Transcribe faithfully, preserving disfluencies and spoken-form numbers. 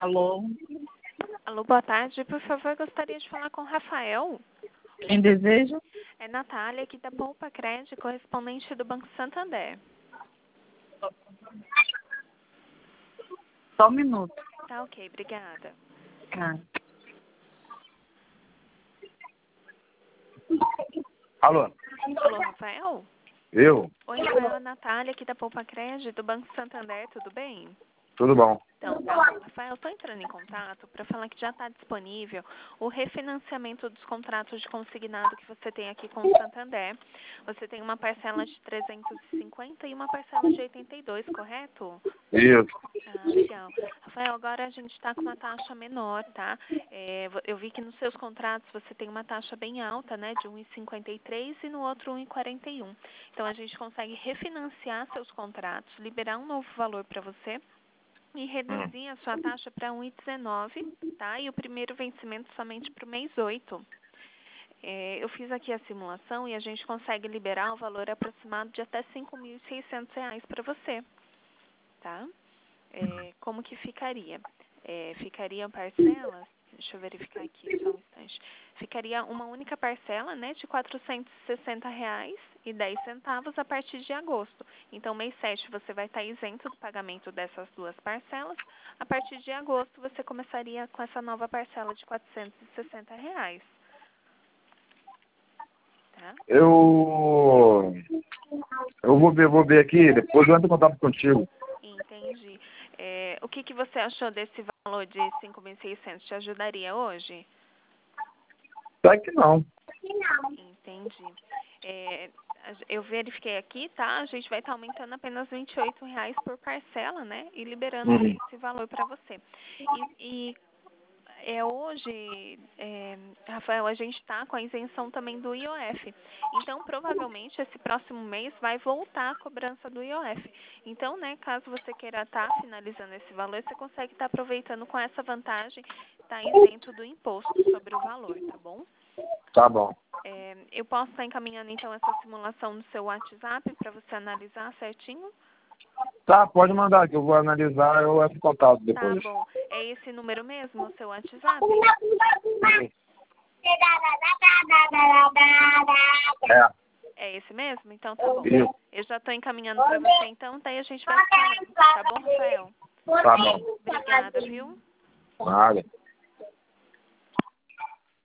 Alô? Alô, boa tarde. Por favor, gostaria de falar com o Rafael. Quem deseja? É Natália, aqui da Poupa Crédito, correspondente do Banco Santander. Só um minuto. Tá ok, obrigada. Ah. Alô? Alô, Rafael? Eu? Oi, Rafael, é Natália, aqui da Poupa Crédito, do Banco Santander, tudo bem? Tudo bom? Então, tá bom. Rafael, estou entrando em contato para falar que já está disponível o refinanciamento dos contratos de consignado que você tem aqui com o Santander. Você tem uma parcela de trezentos e cinquenta e uma parcela de oitenta e dois, correto? Isso. Ah, legal. Rafael, agora a gente está com uma taxa menor, tá? É, eu vi que nos seus contratos você tem uma taxa bem alta, né? De um vírgula cinquenta e três e no outro um vírgula quarenta e um. Então, a gente consegue refinanciar seus contratos, liberar um novo valor para você e reduzir a sua taxa para um vírgula dezenove, tá? E o primeiro vencimento somente para o mês oito. É, eu fiz aqui a simulação e a gente consegue liberar o valor aproximado de até cinco mil e seiscentos reais para você, tá? É, como que ficaria? É, ficariam parcelas, deixa eu verificar aqui só um instante. Ficaria uma única parcela, né, de quatrocentos e sessenta reais e dez centavos a partir de agosto. Então, mês sete você vai estar isento do pagamento dessas duas parcelas. A partir de agosto você começaria com essa nova parcela de quatrocentos e sessenta reais. Tá? Eu. Eu vou ver, vou ver aqui, depois eu entro em contato contigo. Entendi. É, o que, que você achou desse valor de cinco mil e seiscentos? Te ajudaria hoje? Será que não? Entendi. É, eu verifiquei aqui, tá? A gente vai estar aumentando apenas vinte e oito reais por parcela, né? E liberando Uhum. esse valor para você. E, e é, hoje, é, Rafael, a gente está com a isenção também do I O F. Então, provavelmente, esse próximo mês vai voltar a cobrança do I O F. Então, né, caso você queira estar finalizando esse valor, você consegue estar aproveitando com essa vantagem, tá isento do imposto sobre o valor, tá bom? Tá bom. É, eu posso estar encaminhando, então, essa simulação no seu WhatsApp para você analisar certinho? Tá, pode mandar que eu vou analisar, eu entro em contato Tá depois. bom. É esse número mesmo, o seu WhatsApp? É. É esse mesmo? Então tá bom. Isso. Eu já estou encaminhando para você, então, daí a gente vai se falando. Tá bom, Rafael? Tá bom. Obrigada, viu? Nada.